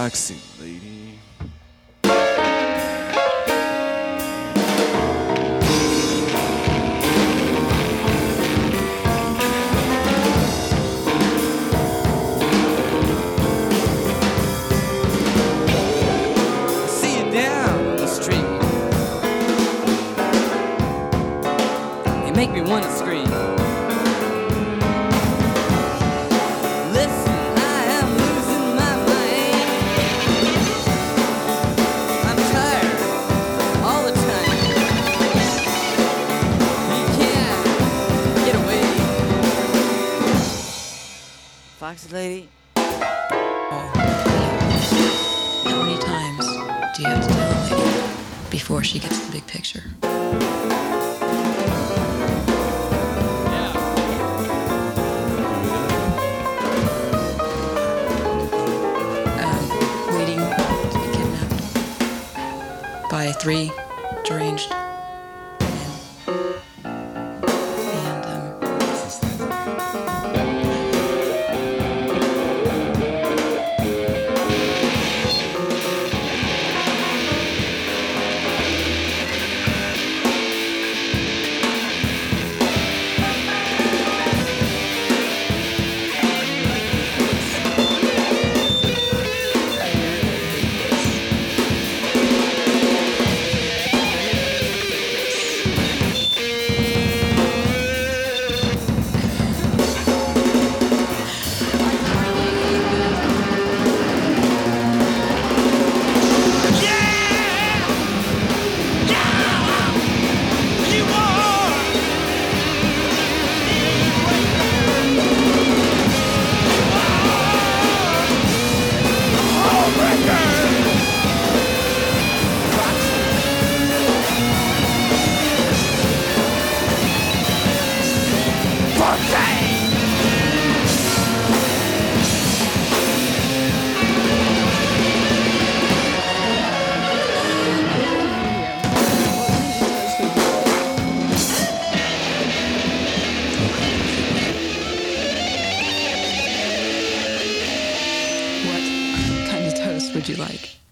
Foxy lady. See you down the street. You make me want to scream. Listen, I am losing my mind. I'm tired all the time. You can't get away. Foxy lady. How many times do you have to tell a lady before she gets the big picture? Waiting to be kidnapped by 3 deranged men. And what kind of toast would you like?